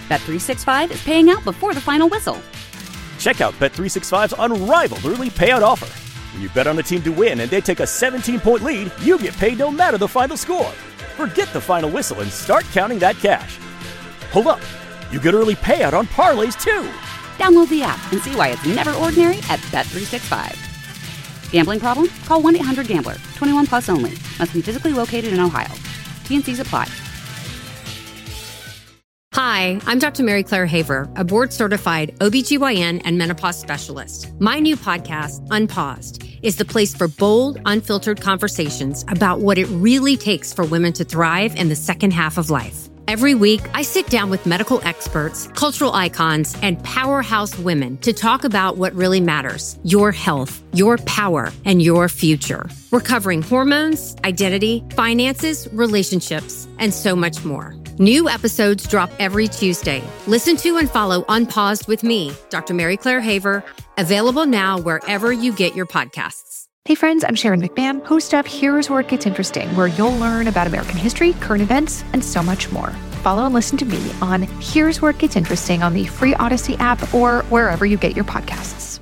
Bet365 is paying out before the final whistle. Check out Bet365's unrivaled early payout offer. When you bet on a team to win and they take a 17-point lead, you get paid no matter the final score. Forget the final whistle and start counting that cash. Hold up. You get early payout on parlays, too. Download the app and see why it's never ordinary at Bet365. Gambling problem? Call 1-800-GAMBLER. 21 plus only. Must be physically located in Ohio. T&Cs apply. Hi, I'm Dr. Mary Claire Haver, a board-certified OBGYN and menopause specialist. My new podcast, Unpaused, is the place for bold, unfiltered conversations about what it really takes for women to thrive in the second half of life. Every week, I sit down with medical experts, cultural icons, and powerhouse women to talk about what really matters: your health, your power, and your future. We're covering hormones, identity, finances, relationships, and so much more. New episodes drop every Tuesday. Listen to and follow Unpaused with me, Dr. Mary Claire Haver, available now wherever you get your podcasts. Hey friends, I'm Sharon McMahon, host of Here's Where It Gets Interesting, where you'll learn about American history, current events, and so much more. Follow and listen to me on Here's Where It Gets Interesting on the free Odyssey app or wherever you get your podcasts.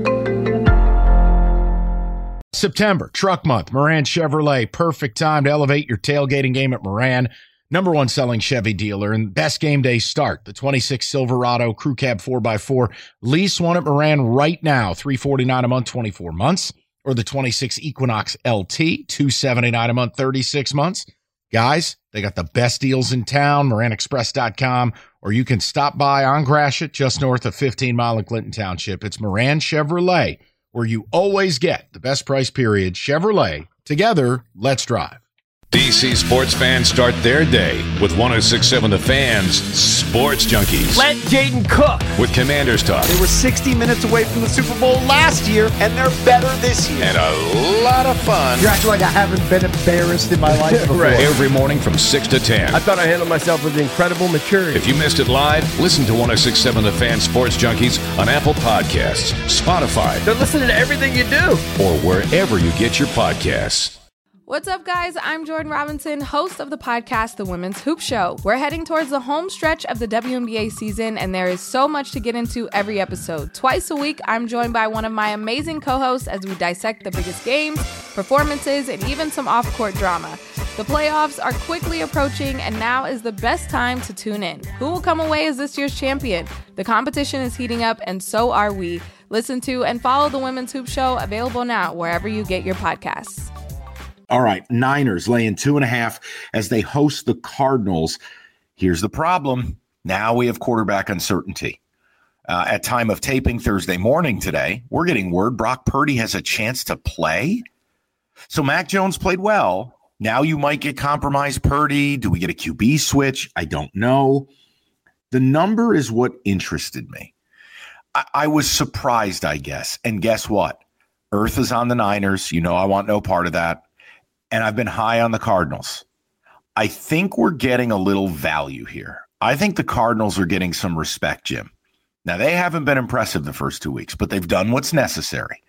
September, Truck Month, Moran Chevrolet. Perfect time to elevate your tailgating game at Moran. Number one selling Chevy dealer and best game day start. The 26 Silverado Crew Cab 4x4. Lease one at Moran right now, $349 a month, 24 months. Or the 26 Equinox LT, $279 a month, 36 months. Guys, they got the best deals in town, MoranExpress.com, or you can stop by on Gratiot, just north of 15 Mile in Clinton Township. It's Moran Chevrolet, where you always get the best price period. Chevrolet, together, let's drive. DC sports fans start their day with 106.7 The Fan's Sports Junkies. Let Jaden cook. With Commanders Talk. They were 60 minutes away from the Super Bowl last year, and they're better this year. And a lot of fun. You're acting like I haven't been embarrassed in my life before. Right. Every morning from 6 to 10. I thought I handled myself with incredible maturity. If you missed it live, listen to 106.7 The Fan's Sports Junkies on Apple Podcasts, Spotify. They're listening to everything you do. Or wherever you get your podcasts. What's up, guys? I'm Jordan Robinson, host of the podcast, The Women's Hoop Show. We're heading towards the home stretch of the WNBA season, and there is so much to get into every episode. Twice a week, I'm joined by one of my amazing co-hosts as we dissect the biggest games, performances, and even some off-court drama. The playoffs are quickly approaching, and now is the best time to tune in. Who will come away as this year's champion? The competition is heating up, and so are we. Listen to and follow The Women's Hoop Show, available now wherever you get your podcasts. All right, Niners laying 2.5 as they host the Cardinals. Here's the problem. Now we have quarterback uncertainty. At time of taping Thursday morning today, we're getting word Brock Purdy has a chance to play. So Mac Jones played well. Now you might get compromised Purdy. Do we get a QB switch? I don't know. The number is what interested me. I was surprised, I guess. And guess what? Earth is on the Niners. You know I want no part of that. And I've been high on the Cardinals. I think we're getting a little value here. I think the Cardinals are getting some respect, Jim. Now, they haven't been impressive the first 2 weeks, but they've done what's necessary.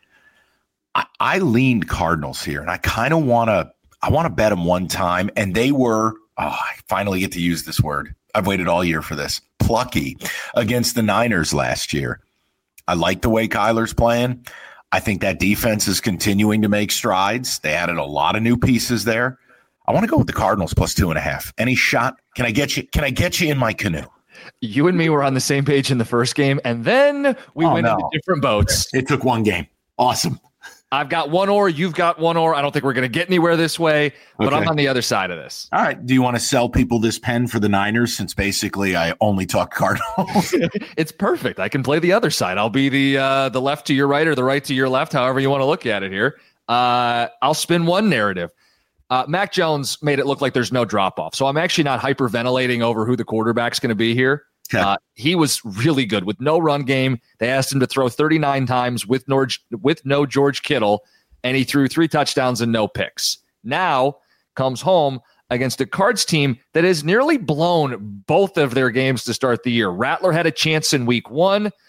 I leaned Cardinals here, and I kind of want to bet them one time, and they were, I finally get to use this word. I've waited all year for this, plucky against the Niners last year. I like the way Kyler's playing. I think that defense is continuing to make strides. They added a lot of new pieces there. I want to go with the Cardinals plus 2.5. Any shot? Can I get you in my canoe? You and me were on the same page in the first game, and then we went into different boats. It took one game. Awesome. I've got one oar. You've got one oar. I don't think we're going to get anywhere this way, but I'm on the other side of this. All right. Do you want to sell people this pen for the Niners since basically I only talk Cardinals? It's perfect. I can play the other side. I'll be the left to your right or the right to your left, however you want to look at it here. I'll spin one narrative. Mac Jones made it look like there's no drop-off, so I'm actually not hyperventilating over who the quarterback's going to be here. He was really good with no run game. They asked him to throw 39 times with no George Kittle, and he threw 3 touchdowns and no picks. Now comes home against a Cards team that has nearly blown both of their games to start the year. Rattler had a chance in week 1,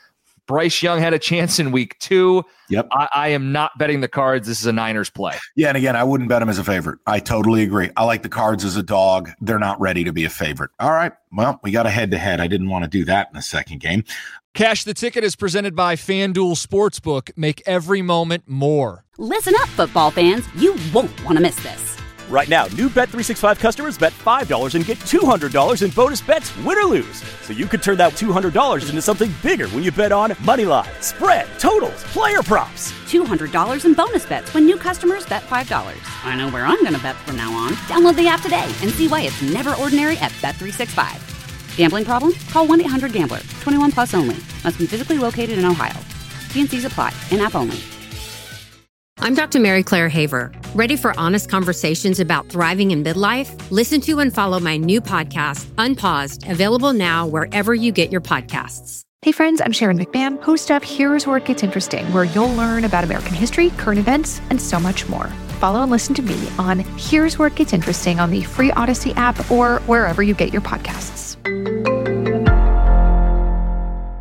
Bryce Young had a chance in week 2. Yep. I am not betting the Cards. This is a Niners play. Yeah, and again, I wouldn't bet them as a favorite. I totally agree. I like the Cards as a dog. They're not ready to be a favorite. All right. Well, we got a head-to-head. I didn't want to do that in the second game. Cash the Ticket is presented by FanDuel Sportsbook. Make every moment more. Listen up, football fans. You won't want to miss this. Right now, new Bet365 customers bet $5 and get $200 in bonus bets, win or lose. So you could turn that $200 into something bigger when you bet on moneyline, spread, totals, player props. $200 in bonus bets when new customers bet $5. I know where I'm going to bet from now on. Download the app today and see why it's never ordinary at Bet365. Gambling problem? Call 1-800-GAMBLER. 21 plus only. Must be physically located in Ohio. T&Cs apply. In-app only. I'm Dr. Mary Claire Haver. Ready for honest conversations about thriving in midlife? Listen to and follow my new podcast, Unpaused, available now wherever you get your podcasts. Hey friends, I'm Sharon McMahon, host of Here's Where It Gets Interesting, where you'll learn about American history, current events, and so much more. Follow and listen to me on Here's Where It Gets Interesting on the free Odyssey app or wherever you get your podcasts.